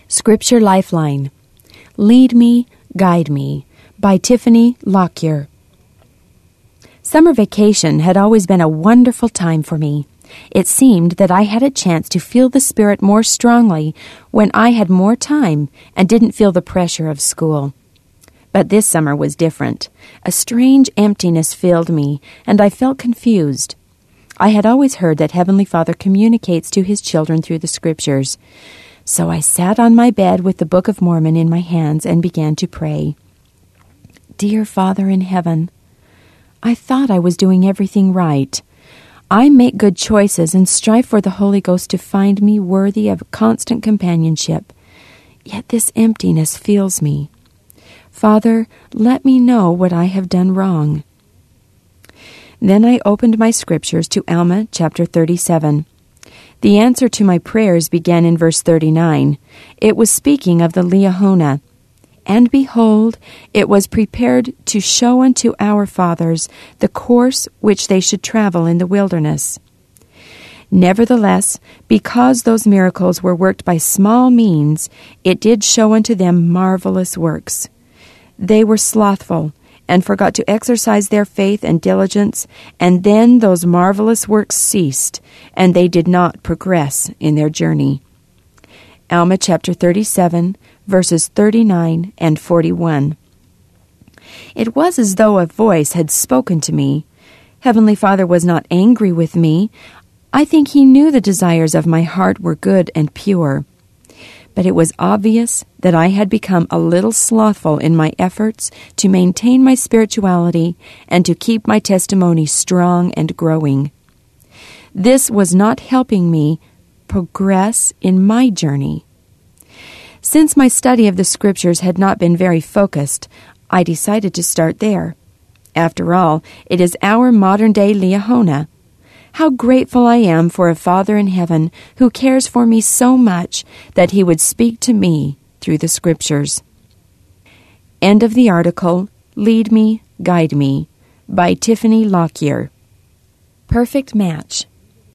Scripture Lifeline. Lead Me, Guide Me by Tiffany Lockyer. Summer vacation had always been a wonderful time for me. It seemed that I had a chance to feel the Spirit more strongly when I had more time and didn't feel the pressure of school. But this summer was different. A strange emptiness filled me, and I felt confused. I had always heard that Heavenly Father communicates to His children through the Scriptures. So I sat on my bed with the Book of Mormon in my hands and began to pray. Dear Father in heaven, I thought I was doing everything right. I make good choices and strive for the Holy Ghost to find me worthy of constant companionship. Yet this emptiness fills me. Father, let me know what I have done wrong. Then I opened my scriptures to Alma chapter 37. The answer to my prayers began in verse 39. It was speaking of the Liahona. And behold, it was prepared to show unto our fathers the course which they should travel in the wilderness. Nevertheless, because those miracles were worked by small means, it did show unto them marvelous works. They were slothful, and forgot to exercise their faith and diligence, and then those marvelous works ceased, and they did not progress in their journey. Alma chapter 37, verses 39 and 41. It was as though a voice had spoken to me. Heavenly Father was not angry with me. I think He knew the desires of my heart were good and pure. But it was obvious that I had become a little slothful in my efforts to maintain my spirituality and to keep my testimony strong and growing. This was not helping me progress in my journey. Since my study of the Scriptures had not been very focused, I decided to start there. After all, it is our modern-day Liahona. How grateful I am for a Father in heaven who cares for me so much that He would speak to me through the Scriptures. End of the article, Lead Me, Guide Me, by Tiffany Lockyer. Perfect Match.